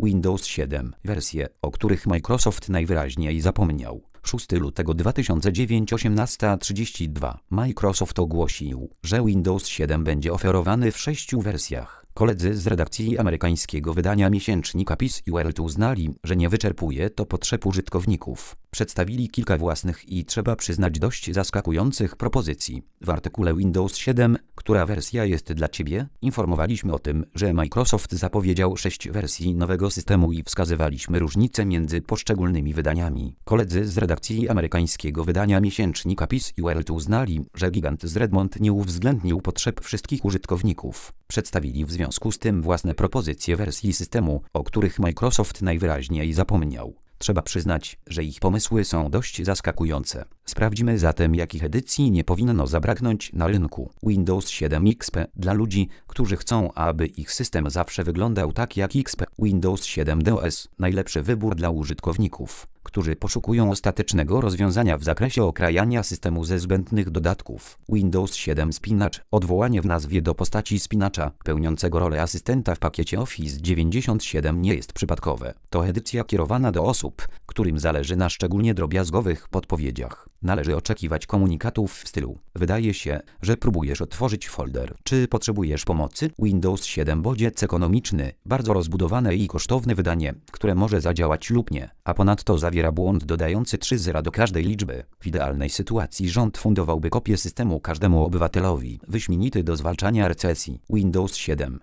Windows 7. Wersje, o których Microsoft najwyraźniej zapomniał. 6 lutego 2009 18:32 Microsoft ogłosił, że Windows 7 będzie oferowany w 6 wersjach. Koledzy z redakcji amerykańskiego wydania miesięcznika PC World uznali, że nie wyczerpuje to potrzeb użytkowników. Przedstawili kilka własnych i trzeba przyznać dość zaskakujących propozycji. W artykule Windows 7, która wersja jest dla Ciebie, informowaliśmy o tym, że Microsoft zapowiedział 6 wersji nowego systemu i wskazywaliśmy różnice między poszczególnymi wydaniami. Koledzy z redakcji amerykańskiego wydania miesięcznika PC World uznali, że gigant z Redmond nie uwzględnił potrzeb wszystkich użytkowników. Przedstawili w związku z tym własne propozycje wersji systemu, o których Microsoft najwyraźniej zapomniał. Trzeba przyznać, że ich pomysły są dość zaskakujące. Sprawdźmy zatem, jakich edycji nie powinno zabraknąć na rynku. Windows 7 XP dla ludzi, którzy chcą, aby ich system zawsze wyglądał tak jak XP. Windows 7 DOS najlepszy wybór dla użytkowników, którzy poszukują ostatecznego rozwiązania w zakresie okrajania systemu ze zbędnych dodatków. Windows 7 Spinacz odwołanie w nazwie do postaci spinacza, pełniącego rolę asystenta w pakiecie Office 97 nie jest przypadkowe. To edycja kierowana do osób, którym zależy na szczególnie drobiazgowych podpowiedziach. Należy oczekiwać komunikatów w stylu: wydaje się, że próbujesz otworzyć folder. Czy potrzebujesz pomocy? Windows 7 bodziec ekonomiczny, bardzo rozbudowane i kosztowne wydanie, które może zadziałać lub nie, a ponadto zawiera błąd dodający 3 zera do każdej liczby. W idealnej sytuacji rząd fundowałby kopię systemu każdemu obywatelowi. Wyśmienity do zwalczania recesji. Windows 7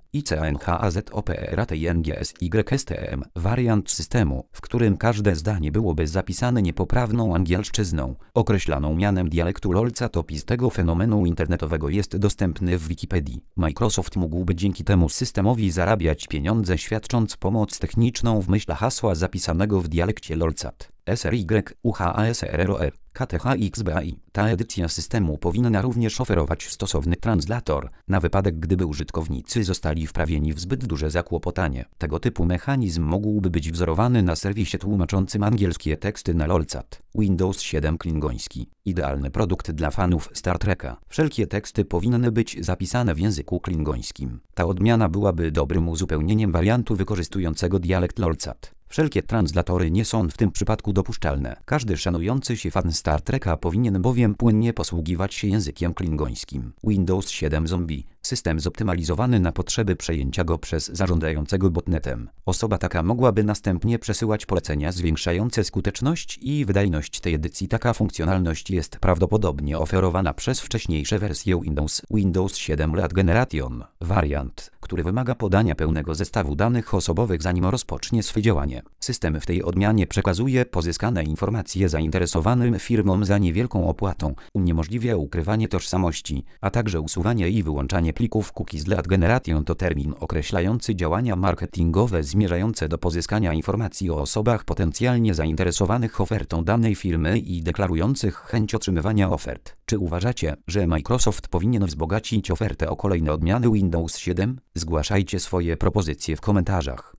ICANHAZOPERATYNGSYSTEM wariant systemu, w którym każde zdanie byłoby zapisane niepoprawną angielszczyzną, określaną mianem dialektu lolcat. Opis tego fenomenu internetowego jest dostępny w Wikipedii. Microsoft mógłby dzięki temu systemowi zarabiać pieniądze, świadcząc pomoc techniczną w myśl hasła zapisanego w dialekcie lolcat. SRYUHASRROR KTHXBAI. Ta edycja systemu powinna również oferować stosowny translator, na wypadek gdyby użytkownicy zostali wprawieni w zbyt duże zakłopotanie. Tego typu mechanizm mógłby być wzorowany na serwisie tłumaczącym angielskie teksty na lolcat. Windows 7 klingoński. Idealny produkt dla fanów Star Treka. Wszelkie teksty powinny być zapisane w języku klingońskim. Ta odmiana byłaby dobrym uzupełnieniem wariantu wykorzystującego dialekt lolcat. Wszelkie translatory nie są w tym przypadku dopuszczalne. Każdy szanujący się fan Star Treka powinien bowiem płynnie posługiwać się językiem klingońskim. Windows 7 Zombie. System zoptymalizowany na potrzeby przejęcia go przez zarządzającego botnetem. Osoba taka mogłaby następnie przesyłać polecenia zwiększające skuteczność i wydajność tej edycji. Taka funkcjonalność jest prawdopodobnie oferowana przez wcześniejsze wersje Windows 7 Late Generation. Wariant, który wymaga podania pełnego zestawu danych osobowych, zanim rozpocznie swe działanie. System w tej odmianie przekazuje pozyskane informacje zainteresowanym firmom za niewielką opłatą, uniemożliwia ukrywanie tożsamości, a także usuwanie i wyłączanie plików cookies. Late Generation to termin określający działania marketingowe zmierzające do pozyskania informacji o osobach potencjalnie zainteresowanych ofertą danej firmy i deklarujących chęć otrzymywania ofert. Czy uważacie, że Microsoft powinien wzbogacić ofertę o kolejne odmiany Windows 7? Zgłaszajcie swoje propozycje w komentarzach.